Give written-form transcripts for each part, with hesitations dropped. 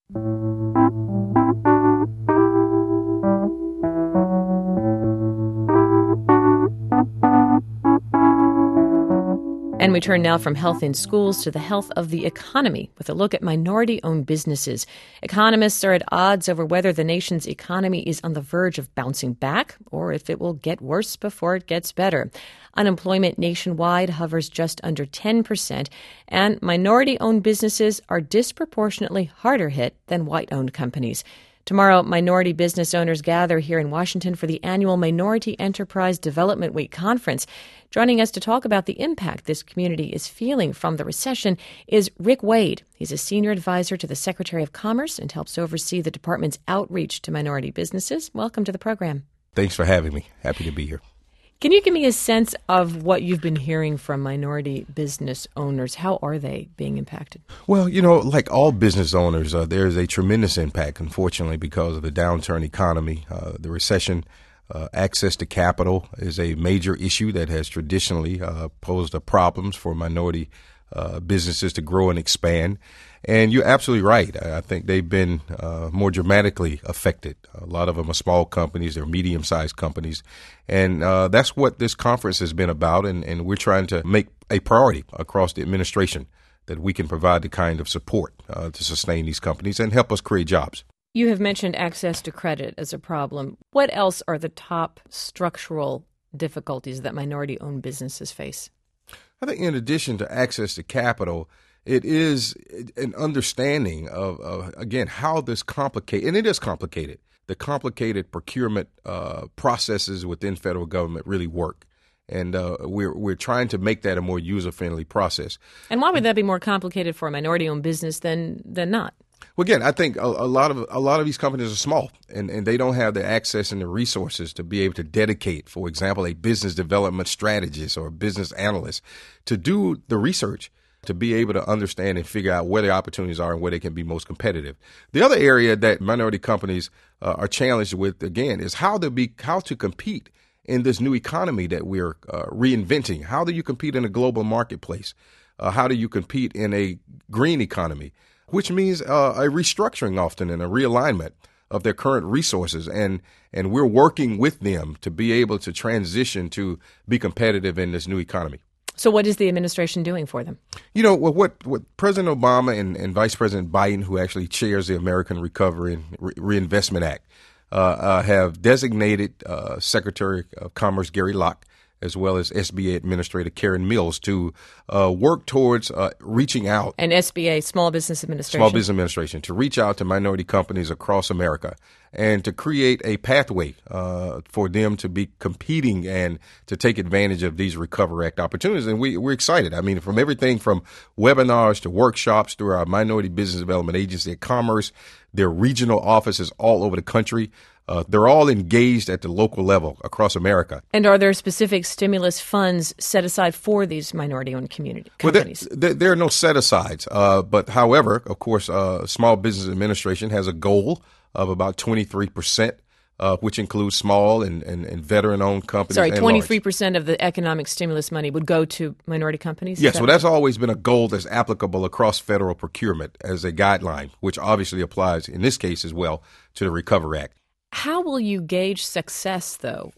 And we turn now from health in schools to the health of the economy with a look at minority-owned businesses. Economists are at odds over whether the nation's economy is on the verge of bouncing back or if it will get worse before it gets better. Unemployment nationwide hovers just under 10%, and minority-owned businesses are disproportionately harder hit than white-owned companies. Tomorrow, minority business owners gather here in Washington for the annual Minority Enterprise Development Week conference. Joining us to talk about the impact this community is feeling from the recession is Rick Wade. He's a senior advisor to the Secretary of Commerce and helps oversee the department's outreach to minority businesses. Welcome to the program. Thanks for having me. Happy to be here. Can you give me a sense of what you've been hearing from minority business owners? How are they being impacted? Well, like all business owners, there's a tremendous impact, unfortunately, because of the downturn economy, the recession. Access to capital is a major issue that has traditionally posed problems for minority businesses to grow and expand. And you're absolutely right. I think they've been more dramatically affected. A lot of them are small companies. They're medium-sized companies. And that's what this conference has been about. And we're trying to make a priority across the administration that we can provide the kind of support to sustain these companies and help us create jobs. You have mentioned access to credit as a problem. What else are the top structural difficulties that minority-owned businesses face? I think in addition to access to capital, it is an understanding of again, how this complicated, and it is complicated, the complicated procurement processes within federal government really work. And we're trying to make that a more user-friendly process. And why would that be more complicated for a minority-owned business than not? Well, again, I think a lot of these companies are small, and they don't have the access and the resources to be able to dedicate, for example, a business development strategist or a business analyst to do the research to be able to understand and figure out where the opportunities are and where they can be most competitive. The other area that minority companies are challenged with, again, is how to compete in this new economy that we're reinventing. How do you compete in a global marketplace? How do you compete in a green economy? Which means a restructuring often and a realignment of their current resources. And we're working with them to be able to transition to be competitive in this new economy. So what is the administration doing for them? What President Obama and Vice President Biden, who actually chairs the American Recovery and Reinvestment Act, have designated Secretary of Commerce Gary Locke, as well as SBA Administrator Karen Mills, to work towards reaching out. And SBA, Small Business Administration. Small Business Administration, to reach out to minority companies across America and to create a pathway for them to be competing and to take advantage of these Recovery Act opportunities. And we're excited. I mean, from everything from webinars to workshops through our Minority Business Development Agency at Commerce, their regional offices all over the country. They're all engaged at the local level across America. And are there specific stimulus funds set aside for these minority-owned community companies? Well, there are no set-asides. But however, of course, Small Business Administration has a goal of about 23%, which includes small and veteran-owned companies. Sorry, 23% of the economic stimulus money would go to minority companies? Yes, well, that's always been a goal that's applicable across federal procurement as a guideline, which obviously applies in this case as well to the Recovery Act. How will you gauge success, though,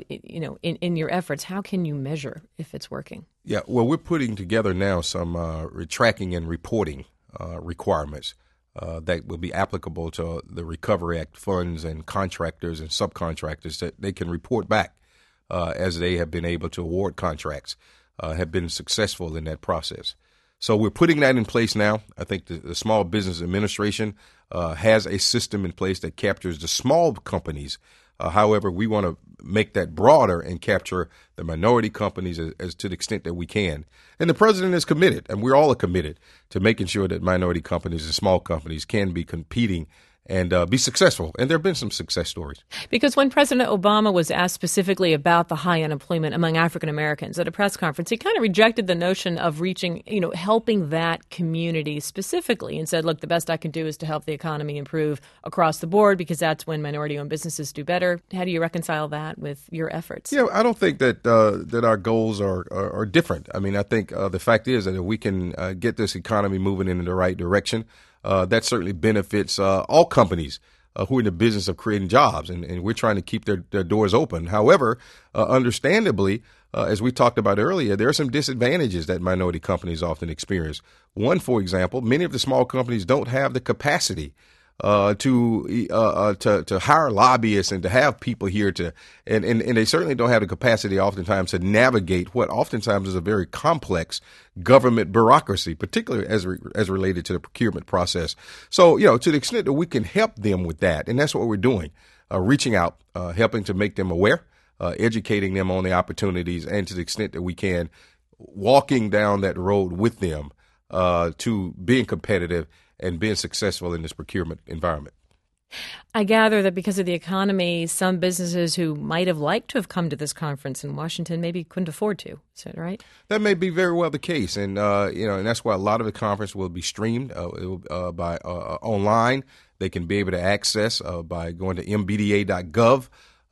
in your efforts? How can you measure if it's working? Yeah, well, we're putting together now some tracking and reporting requirements that will be applicable to the Recovery Act funds and contractors and subcontractors that they can report back as they have been able to award contracts, have been successful in that process. So we're putting that in place now. I think the Small Business Administration has a system in place that captures the small companies. However, we want to make that broader and capture the minority companies as to the extent that we can. And the president is committed, and we're all committed to making sure that minority companies and small companies can be competing and be successful. And there have been some success stories. Because when President Obama was asked specifically about the high unemployment among African Americans at a press conference, he kind of rejected the notion of reaching, helping that community specifically and said, look, the best I can do is to help the economy improve across the board because that's when minority-owned businesses do better. How do you reconcile that with your efforts? Yeah, I don't think that our goals are different. I mean, I think the fact is that if we can get this economy moving in the right direction, that certainly benefits all companies who are in the business of creating jobs, and we're trying to keep their doors open. However, understandably, as we talked about earlier, there are some disadvantages that minority companies often experience. One, for example, many of the small companies don't have the capacity to hire lobbyists and to have people here and they certainly don't have the capacity oftentimes to navigate what oftentimes is a very complex government bureaucracy, particularly as related to the procurement process. So, to the extent that we can help them with that, and that's what we're doing, reaching out, helping to make them aware, educating them on the opportunities, and to the extent that we can, walking down that road with them to being competitive and being successful in this procurement environment. I gather that because of the economy, some businesses who might have liked to have come to this conference in Washington maybe couldn't afford to. Is that right? That may be very well the case, and and that's why a lot of the conference will be streamed by online. They can be able to access by going to mbda.gov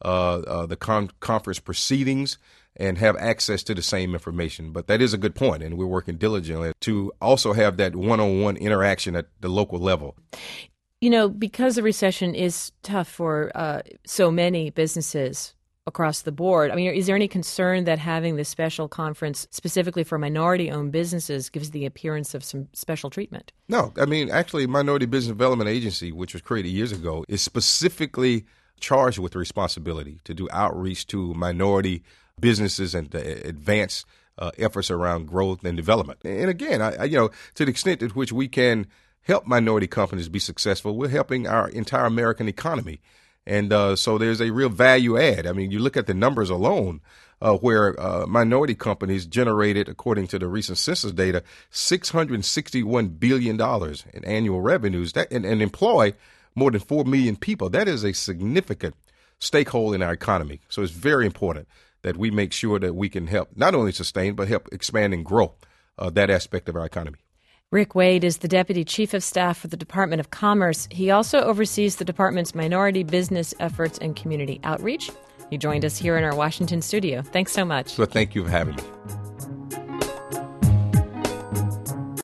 the conference proceedings and have access to the same information. But that is a good point, and we're working diligently to also have that one-on-one interaction at the local level. Because the recession is tough for so many businesses across the board, is there any concern that having this special conference specifically for minority-owned businesses gives the appearance of some special treatment? No. Actually, Minority Business Development Agency, which was created years ago, is specifically charged with the responsibility to do outreach to minority businesses and to advance efforts around growth and development. And again, to the extent at which we can help minority companies be successful, we're helping our entire American economy. And so there's a real value add. You look at the numbers alone, where minority companies generated, according to the recent census data, $661 billion in annual revenues and employ more than 4 million people. That is a significant stakeholder in our economy. So it's very important that we make sure that we can help not only sustain, but help expand and grow that aspect of our economy. Rick Wade is the Deputy Chief of Staff for the Department of Commerce. He also oversees the department's minority business efforts and community outreach. He joined us here in our Washington studio. Thanks so much. So thank you for having me.